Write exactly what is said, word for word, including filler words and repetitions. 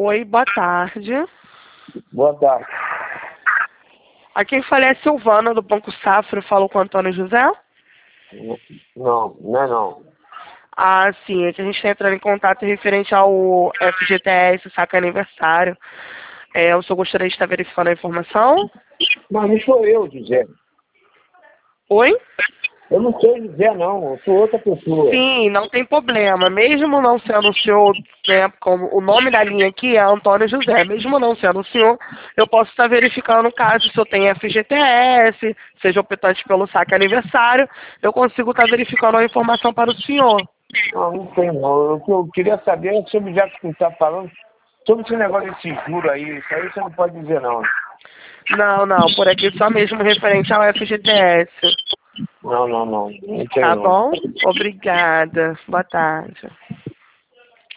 Oi, boa tarde. Boa tarde. Aqui quem fala é a Silvana, do Banco Safra. Falou com o Antônio José? Não, não é não. Ah, sim. É que a gente está entrando em contato referente ao F G T S, saca aniversário. É, o senhor gostaria de estar verificando a informação? Mas não sou eu, José. Oi? Eu não sou José, não. Eu sou outra pessoa. Sim, não tem problema. Mesmo não sendo o senhor, né, como o nome da linha aqui é Antônio José, mesmo não sendo o senhor, eu posso estar verificando caso o senhor tenha F G T S, seja optante pelo saque aniversário, eu consigo estar verificando a informação para o senhor. Não, não tem não. O que eu queria saber é sobre já que você está falando, sobre esse negócio de seguro aí. Isso aí você não pode dizer não. Não, não, por aqui só mesmo referente ao F G T S. Não, não, não. Não tem Tá não. bom? Obrigada. Boa tarde.